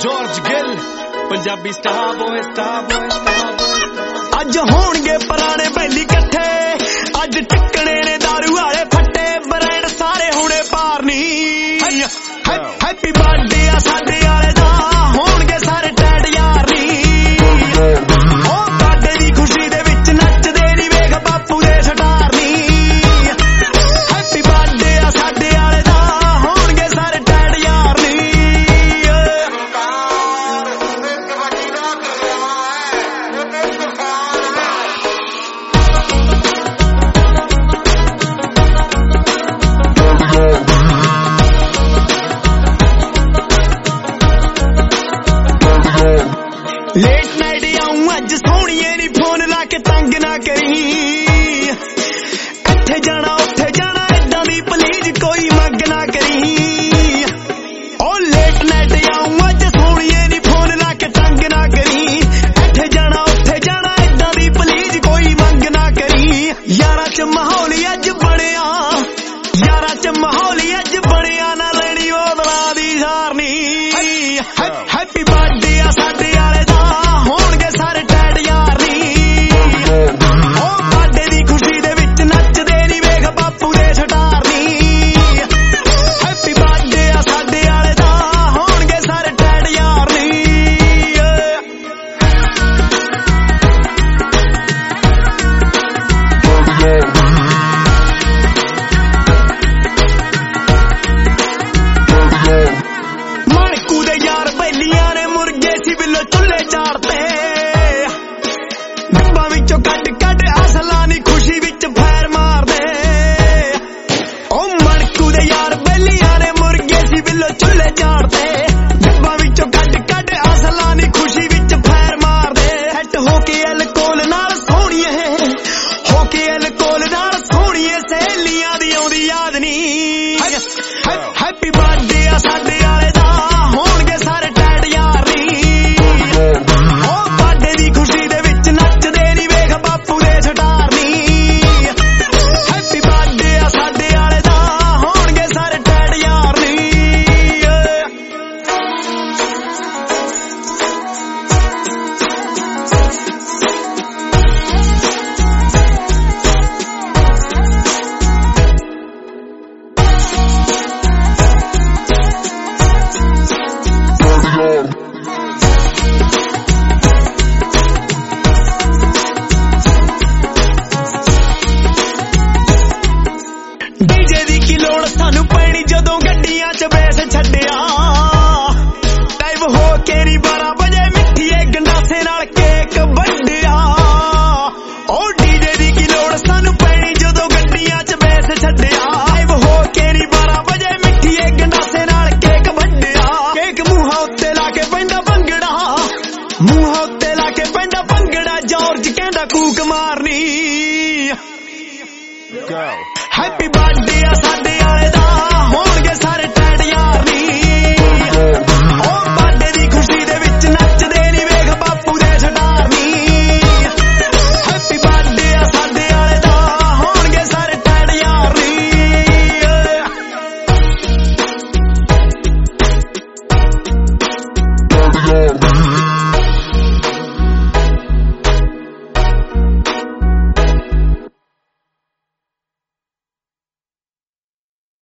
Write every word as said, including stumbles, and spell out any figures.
George Gill Punjabi star boy star boy star boy अज होणगे पुराने बैली कट्ठे अज टिकने ने दारू वाले फट्टे ब्रांड सारे हुणे पारनी हैप्पी बर्थडे आ साडे वाले दा होणगे सारे टैड यार नी ओ बर्थडे दी खुशी दे विच नचदे नी वेख बापू दे स्टार नी हैप्पी बर्थडे आ साडे वाले दा होणगे सारे टैड यार नी लेट नाइट आऊं अज सोहणिए नी फोन ला के तंग ना करी इत्थे जाना उत्थे जाना इदां दी प्लीज कोई मंग ना करी ओ लेट नाइट आऊं अज सोहणिए नी फोन ला के तंग ना करी इत्थे जाना उत्थे जाना इदां दी प्लीज कोई मंग ना करी यारा च माहौल अज बणिया यारा च माहौल अज बणिया ना लेनी ओदला दी सारनी हैप्पी बर्थडे आ साडे वाले दा होणगे सारे टैड यार नी ओ बर्थडे दी खुशी दे विच नचदे नी वेख बापू दे स्टार नी हैप्पी बर्थडे आ साडे वाले दा होणगे सारे टैड यार नी माणकू दे यार बैलियां ने मुर्गे सी बिल्लो चुल्हे चाड़ते डब्बा विचों कड कड असला नी खुशी विच फैर मार दे ओ मणकू दे यार बैलियां ने मुर्गे सी बिल्लो चुल्हे चाड़ते डब्बा विचों कड कड असला नी खुशी विच फैर मार दे सेट होके अल्कोहल नाल सोहणिए होके अल्कोहल नाल सोहणिए सहेलियां दी आउंदी याद नी हैप्पी बर्थडे आ साडे वाले दा होणगे सारे टैड यार नी ओ बर्थडे दी खुशी दे विच नचदे नी वेख बापू दे स्टार नी हैप्पी बर्थडे आ साडे वाले दा होणगे सारे टैड यार नी डीजे दी की लोड़ सानू पैनी जदों गड्डियां च बेस छड्डिया टाइम हो के नी बारा